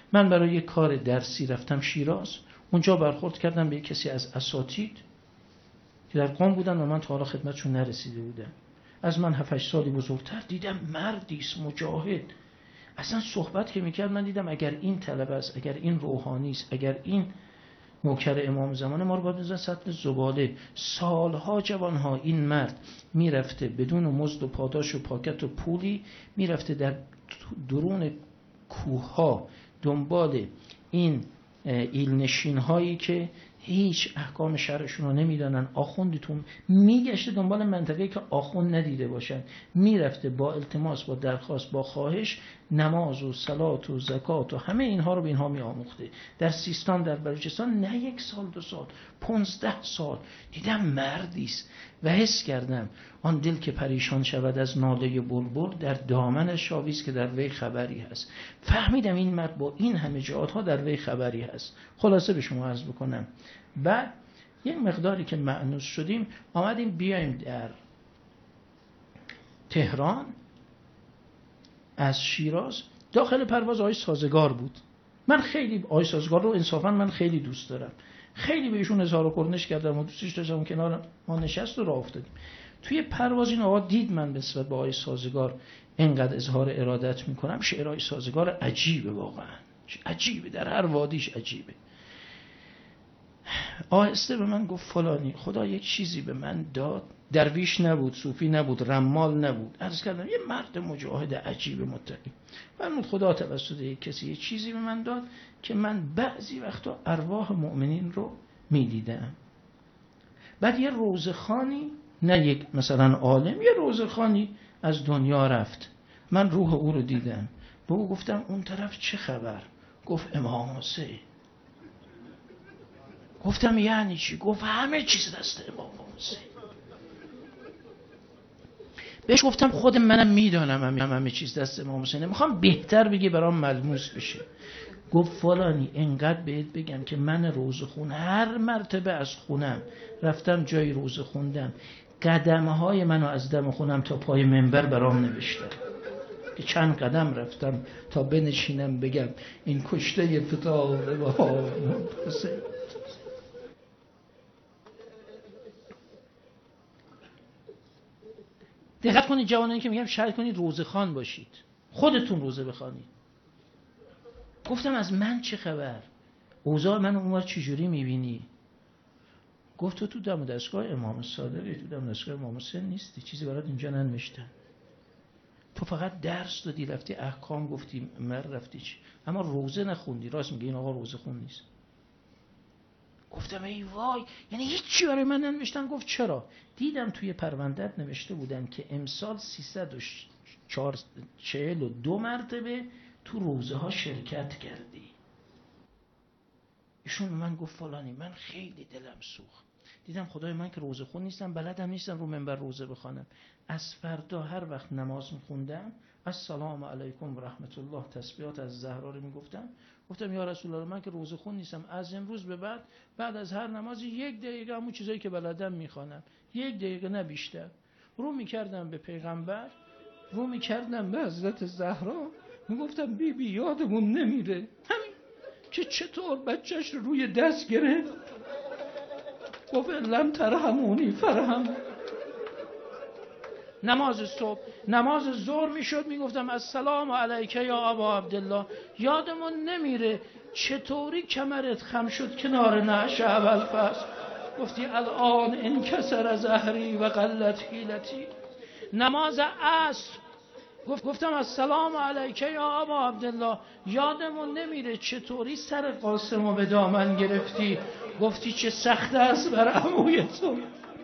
من برای یک کار درسی رفتم شیراز، اونجا برخورد کردم به کسی از اساتید که در قم بودن و من تا حالا خدمتشون نرسیده بودم، از من 7-8 سالی بزرگتر. دیدم مردی است مجاهد. اصلا صحبت که میکرد من دیدم اگر این طلبه است، اگر این روحانی است، اگر این نوکر امام زمانه، ما رو باید بزنن سطل زباله. سالها جوانها این مرد میرفته بدون مزد و پاداش و پاکت و پولی، میرفته در درون کوهها دنبال این ایلنشین هایی که هیچ احکام شرعشون رو نمیدانن، آخوندیتون، میگشته دنبال منطقه‌ای که آخوند ندیده باشن، میرفته با التماس، با درخواست، با خواهش نماز و صلات و زکات و همه اینها رو به اینها میآموخته. در سیستان، در بلوچستان، نه 1 سال 2 سال، 15 سال. دیدم مردیست و حس کردم آن دل که پریشان شود از ناله بلبل، در دامن شاویز که در وی خبری هست. فهمیدم این مرد با این همه جهاتها در وی خبری هست. خلاصه به شما عرض بکنم، بعد یک مقداری که مأنوس شدیم آمدیم بیایم در تهران. از شیراز داخل پرواز آقای سازگار بود. من خیلی آقای سازگار رو انصافا من خیلی دوست دارم، خیلی بهشون اظهار کرنش کردم و دوستش داشتم، کنار ما نشست و راه افتادیم. توی پرواز این آقا دید من نسبت به آقای سازگار اینقدر اظهار ارادت میکنم. شعرهای سازگار عجیبه، واقعا عجیبه، در هر وادیش عجیبه. آهسته به من گفت فلانی خدا یک چیزی به من داد، درویش نبود، صوفی نبود، رمال نبود. عرض کردم یه مرد مجاهد عجیب متقی. فرمود خدا توسط یک کسی یه چیزی به من داد که من بعضی وقتا ارواح مؤمنین رو میدیدم. بعد یه روزخانی، نه یک مثلا عالم، یه روزخانی از دنیا رفت، من روح او رو دیدم. به او گفتم اون طرف چه خبر؟ گفت امام حسین. گفتم یعنی چی؟ گفت همه چیز دست امام حسین. بهش گفتم خود منم میدانم همه چیز دست امام حسینه، میخوام بهتر بگی برام ملموس بشه. گفت فلانی انقدر بهت بگم که من روزه خون هر مرتبه از خونم رفتم جای روزه خوندم، قدمه های منو از دم خونم تا پای منبر برام نوشتم که چند قدم رفتم تا بنشینم بگم این کشته فتاره و حسین. دقت کنید جوانانی که میگم شرط کنید روزه خوان باشید، خودتون روزه بخوانید. گفتم از من چه خبر؟ اوضاع من اونور چجوری میبینی؟ گفت تو دم دستگاه امام صادقی، تو دم دستگاه امام حسین نیستی، چیزی برات اینجا ننوشتن. تو فقط درس دادی، رفتی احکام گفتی، رفتی چی، اما روزه نخوندی. راست میگه این آقا روزه خون نیست. گفتم ای وای، یعنی هیچی برای من ننوشتن؟ گفت چرا؟ دیدم توی پرونده‌ات نوشته بودن که امسال 342 مرتبه تو روزه ها شرکت کردی. ایشون به من گفت فلانی، من خیلی دلم سوخت. دیدم خدای من که روزه خون نیستم، بلدم نیستم رو منبر روزه بخوانم. از فردا هر وقت نماز میخوندم السلام علیکم و رحمت الله تسبیحات از زهرا رو میگفتم. گفتم یا رسول الله من که روزه خون نیستم، از امروز به بعد از هر نمازی 1 دقیقه همون چیزایی که بلدم میخوانم، 1 دقیقه نه بیشتر. رو میکردم به پیغمبر، رو میکردم به حضرت زهرا، میگفتم بی یادمون نمیره همین که چطور بچهش رو روی دست گرفت، گفت لم ترحمونی فرهم. نماز صبح، نماز ظهر میشد میگفتم السلام علیک یا ابا عبدالله، یادمون نمیره چطوری کمرت خم شد کنار نعش اول فصل، گفتی الان انکسر ظهری و قلت حیلتی. نماز عصر گفتم السلام علیک یا ابا عبدالله، یادمون نمیره چطوری سر قاسمو به دامن گرفتی، گفتی چه سخت است بر عموی تو.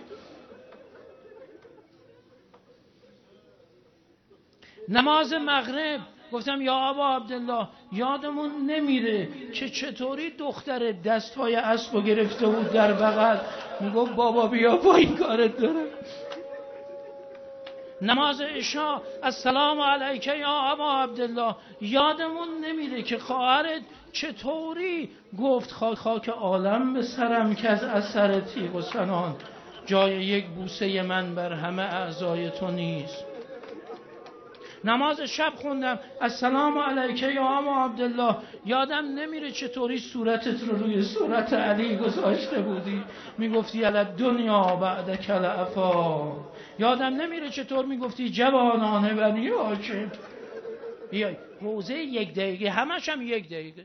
نماز مغرب گفتم یا ابا عبدالله، یادمون نمیره که چطوری دختر دستهای اسبو گرفته بود در بغل، میگفت بابا بیا پایین کارت دارم. نماز عشا السلام علیک یا ابا عبدالله، یادمون نمیره که خواهرت چطوری گفت خاک عالم به سرم که از اثر تیغ و سنان جای یک بوسه من بر همه اعضای تو نیست. نماز شب خوندم السلام علیک یا ابا عبدالله، یادم نمیره چطوری صورتت رو روی صورت علی گذاشته بودی، میگفتی الی دنیا بعد کل افا. یادم نمیره چطور میگفتی جوانان بنی هاشم. روزه 1 دقیقه، همش هم 1 دقیقه.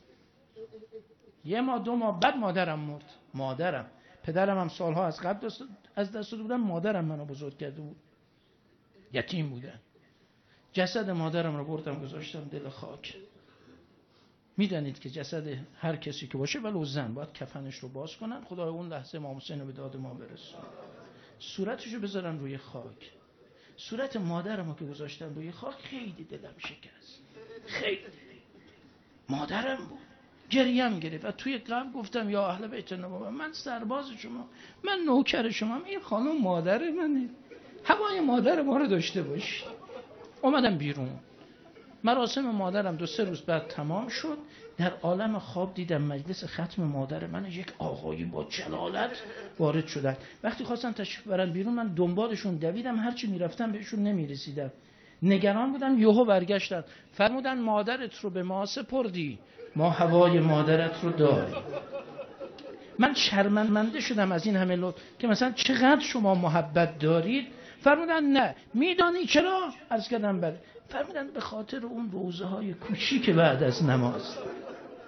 1 ماه 2 ماه بعد مادرم مرد. مادرم، پدرم هم سالها از قبل از دست داده بودن، مادرم منو بزرگ کرده بود، یتیم بودن. جسد مادرم رو بردم گذاشتم دل خاک. میدانید که جسد هر کسی که باشه ولو زن باید کفنش رو باز کنن، خدای اون لحظه امام حسین رو به داد ما برسون، صورتشو بذارن روی خاک. صورت مادرم رو که گذاشتم روی خاک خیلی دلم شکست، خیلی. مادرم بود، گریم گرفت و توی قلب گفتم یا اهل بیت نبوت، من سرباز شما، من نوکر شما، این خانم مادر منه، هوای مادر ما رو داشته باشی. اومدم بیرون. مراسم مادرم 2-3 روز بعد تمام شد. در عالم خواب دیدم مجلس ختم مادر من یک آقایی با جلالت وارد شدن. وقتی خواستن تشریف برن بیرون من دنبالشون دویدم، هرچی میرفتم بهشون نمیرسیدم، نگران بودم. یهو برگشتن فرمودن مادرت رو به ما سپردی، ما هوای مادرت رو داریم. من شرمنده شدم از این همه لطف که مثلا چقدر شما محبت دارید. فرمودن نه. میدانی چرا؟ عرض کردم بله. فرمودن به خاطر اون روزه های کوچیک بعد از نماز.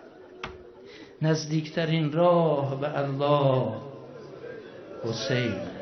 نزدیکترین راه به الله حسین.